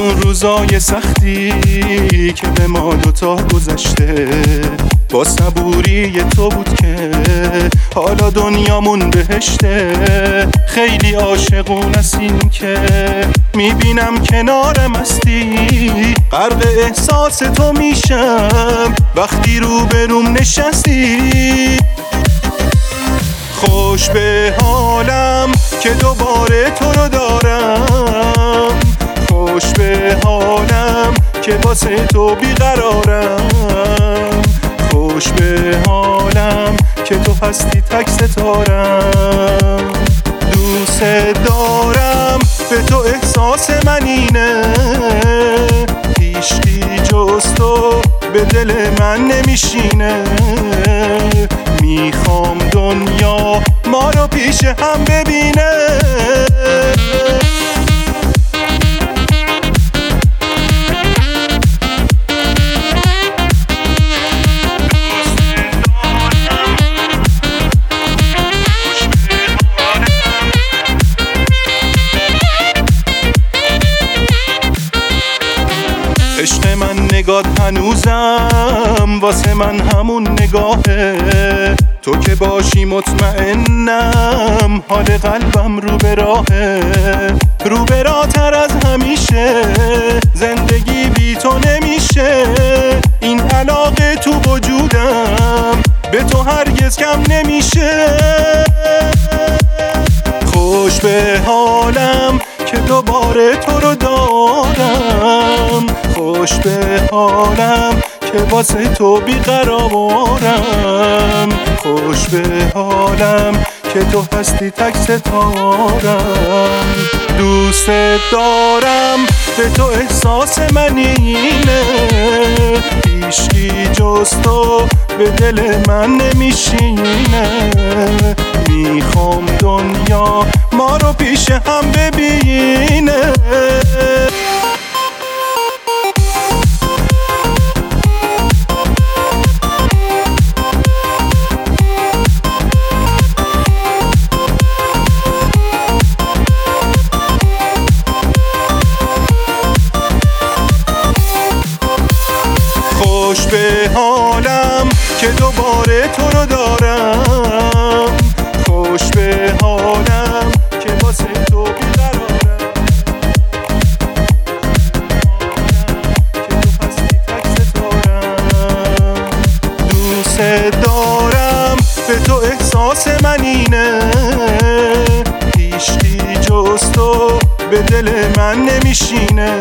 اون روزای سختی که به ما دوتا گذشته، با صبوری تو بود که حالا دنیامون بهشته. خیلی عاشقون هستیم که میبینم کنارم هستی، غرق احساس تو میشم وقتی روبروم نشستی. خوش به حالم که دوباره تو رو دارم، خوش به حالم که واسه تو بیقرارم، خوش به حالم که تو هستی تک ستارم. دوست دارم به تو احساس من اینه، هیچکی جز تو به دل من نمیشینه. میخوام دنیا ما رو پیش هم ببینه. عشق من نگات هنوزم واسه من همون نگاهه، تو که باشی مطمئنم حال قلبم رو به راهه. رو به راتر از همیشه زندگی بی تو نمیشه، این علاقه تو وجودم به تو هرگز کم نمیشه. خوش به حالم که دوباره تو رو دارم، خوش به حالم که واسه تو بیقرارم، خوش به حالم که تو هستی تک ستارم. دوست دارم به تو احساس من اینه، هیچکی جز تو به دل من نمیشینه. میخوام دنیا ما رو پیش هم ببینه. خوش به حالم که دوباره تو رو دارم، خوش به حالم که واسه تو بیقرارم، که تو هستی تک ستارم. دوست دارم به تو احساس من اینه، هیچکی جز تو به دل من نمیشینه.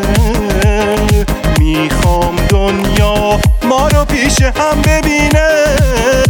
میخوام دنیا ما رو پیش هم ببینه.